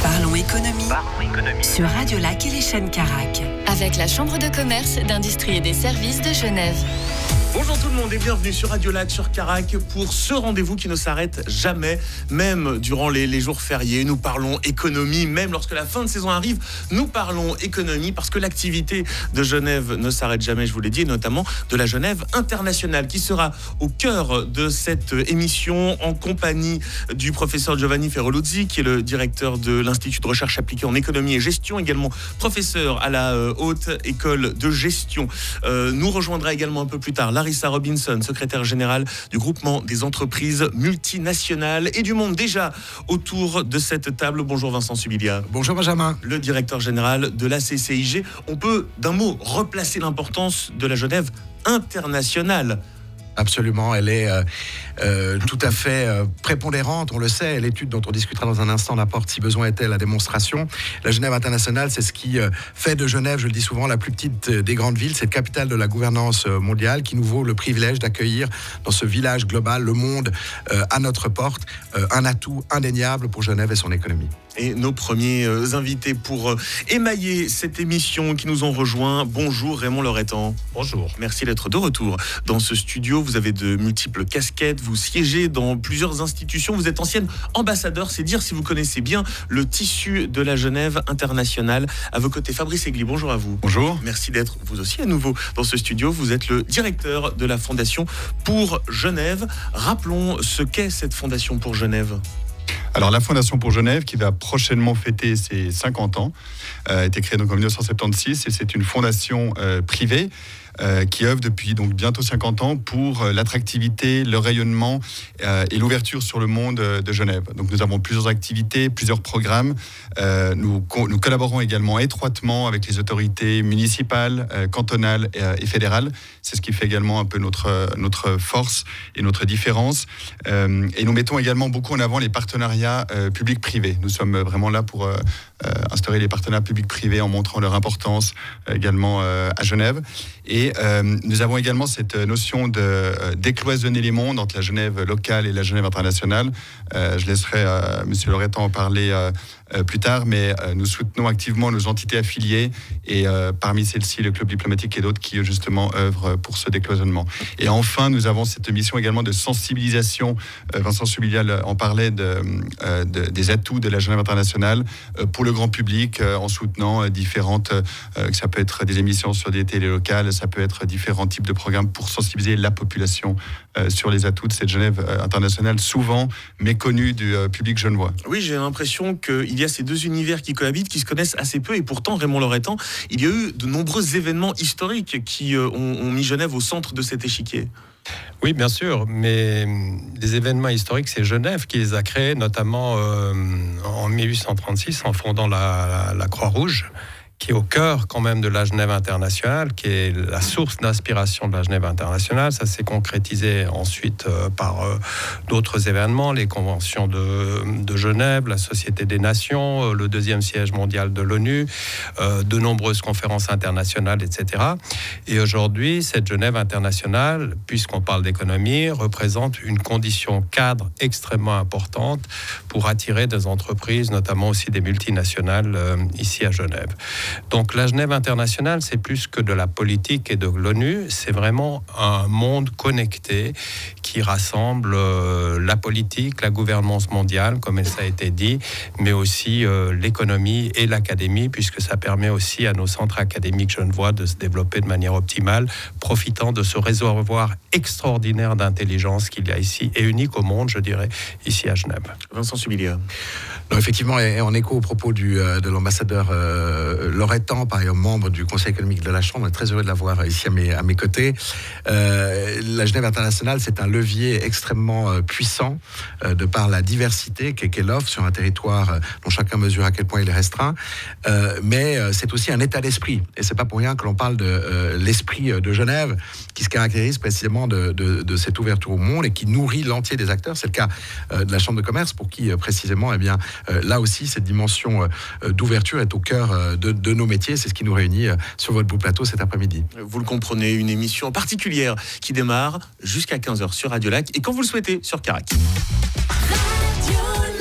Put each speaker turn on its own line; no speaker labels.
Parlons économie sur Radio Lac et les chaînes Carac.
Avec la Chambre de commerce, d'industrie et des services de Genève.
Bonjour tout le monde et bienvenue sur Radio Lac, sur Carac, pour ce rendez-vous qui ne s'arrête jamais, même durant les jours fériés. Nous parlons économie, même lorsque la fin de saison arrive, nous parlons économie parce que l'activité de Genève ne s'arrête jamais, je vous l'ai dit, et notamment de la Genève internationale qui sera au cœur de cette émission en compagnie du professeur Giovanni Ferroluzzi, qui est le directeur de l'Institut de recherche appliquée en économie et gestion, également professeur à la Haute École de Gestion. Nous rejoindra également un peu plus tard Larissa Robinson, secrétaire générale du groupement des entreprises multinationales et du monde. Déjà autour de cette table, bonjour Vincent Subilia.
Bonjour Benjamin.
Le directeur général de la CCIG. On peut d'un mot replacer l'importance de la Genève internationale.
Absolument, elle est tout à fait prépondérante, on le sait. L'étude dont on discutera dans un instant n'apporte, si besoin était, la démonstration. La Genève internationale, c'est ce qui fait de Genève, je le dis souvent, la plus petite des grandes villes, cette capitale de la gouvernance mondiale qui nous vaut le privilège d'accueillir dans ce village global le monde à notre porte, un atout indéniable pour Genève et son économie.
Et nos premiers invités pour émailler cette émission qui nous ont rejoints. Bonjour Raymond Loretan.
Bonjour.
Merci d'être de retour dans ce studio. Vous avez de multiples casquettes, vous siégez dans plusieurs institutions, vous êtes ancienne ambassadeur, c'est dire si vous connaissez bien le tissu de la Genève internationale. À vos côtés, Fabrice Egli, bonjour à vous.
Bonjour.
Merci d'être vous aussi à nouveau dans ce studio. Vous êtes le directeur de la Fondation pour Genève. Rappelons ce qu'est cette Fondation pour Genève.
Alors la Fondation pour Genève, qui va prochainement fêter ses 50 ans, a été créée donc en 1976 et c'est une fondation privée qui œuvre depuis donc bientôt 50 ans pour l'attractivité, le rayonnement et l'ouverture sur le monde de Genève. Donc nous avons plusieurs activités, plusieurs programmes. Nous collaborons également étroitement avec les autorités municipales, cantonales et fédérales. C'est ce qui fait également un peu notre force et notre différence. Et nous mettons également beaucoup en avant les partenariats publics-privés. Nous sommes vraiment là pour instaurer les partenariats publics-privés en montrant leur importance également à Genève. Et nous avons également cette notion de décloisonner les mondes entre la Genève locale et la Genève internationale. Je laisserai M. Loretan en parler plus tard, mais nous soutenons activement nos entités affiliées et parmi celles-ci le club diplomatique et d'autres qui justement œuvrent pour ce décloisonnement. Et enfin, nous avons cette mission également de sensibilisation. Vincent Subilial en parlait des atouts de la Genève internationale pour le grand public en soutenant différentes, ça peut être des émissions sur des télés locales, ça peut être différents types de programmes pour sensibiliser la population sur les atouts de cette Genève internationale, souvent méconnue du public genevois.
Oui, j'ai l'impression qu'il y a ces deux univers qui cohabitent, qui se connaissent assez peu, et pourtant, Raymond Loretan, il y a eu de nombreux événements historiques qui ont mis Genève au centre de cet échiquier.
Oui, bien sûr, mais les événements historiques, c'est Genève qui les a créés, notamment en 1836, en fondant la Croix-Rouge, qui est au cœur quand même de la Genève internationale, qui est la source d'inspiration de la Genève internationale. Ça s'est concrétisé ensuite par d'autres événements, les conventions de Genève, la Société des Nations, le deuxième siège mondial de l'ONU, de nombreuses conférences internationales, etc. Et aujourd'hui, cette Genève internationale, puisqu'on parle d'économie, représente une condition cadre extrêmement importante pour attirer des entreprises, notamment aussi des multinationales ici à Genève. Donc la Genève internationale, c'est plus que de la politique et de l'ONU, c'est vraiment un monde connecté qui rassemble la politique, la gouvernance mondiale, comme ça a été dit, mais aussi l'économie et l'académie, puisque ça permet aussi à nos centres académiques genevois de se développer de manière optimale, profitant de ce réservoir extraordinaire d'intelligence qu'il y a ici, et unique au monde, je dirais, ici à Genève. Vincent Subilia.
Non, effectivement, et en écho au propos de l'ambassadeur Loretan, par ailleurs membre du Conseil économique de la Chambre, on est très heureux de l'avoir ici à mes côtés. La Genève internationale, c'est un levier extrêmement puissant de par la diversité qu'elle offre sur un territoire dont chacun mesure à quel point il est restreint. Mais c'est aussi un état d'esprit. Et c'est pas pour rien que l'on parle de l'esprit de Genève, qui se caractérise précisément de cette ouverture au monde et qui nourrit l'entier des acteurs. C'est le cas de la Chambre de commerce, pour qui précisément, eh bien, là aussi, cette dimension d'ouverture est au cœur de nos métiers. C'est ce qui nous réunit sur votre beau plateau cet après-midi.
Vous le comprenez, une émission particulière qui démarre jusqu'à 15h sur Radio Lac et quand vous le souhaitez sur Carac.
Radio